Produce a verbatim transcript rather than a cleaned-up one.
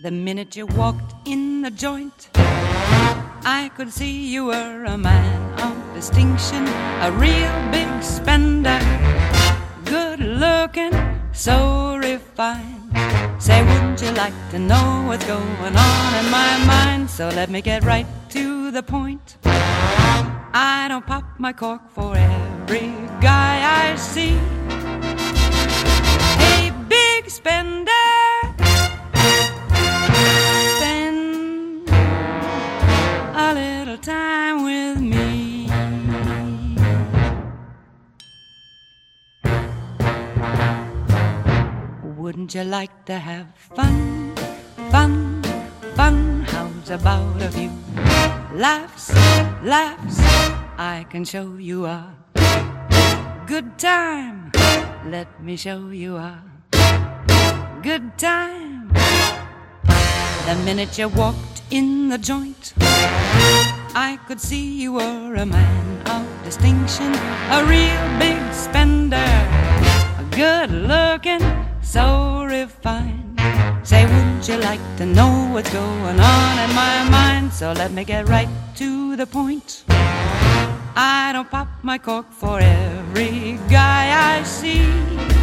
The minute you walked in the joint, I could see you were a man of distinction, a real big spender, good looking, so refined. Say, wouldn't you like to know what's going on in my mind? So let me get right to the point. I don't pop my cork for every guy I see. Hey, big spender, spend a little time with me. Wouldn't you like to have fun, fun, fun? How's about a few laughs, laughs? I can show you a good time. Let me show you a good time. The minute you walked in the joint, I could see you were a man of distinction, a real big spender, good looking, so refined. Say, wouldn't you like to know what's going on in my mind? So let me get right to the point. I don't pop my cork for every guy I see.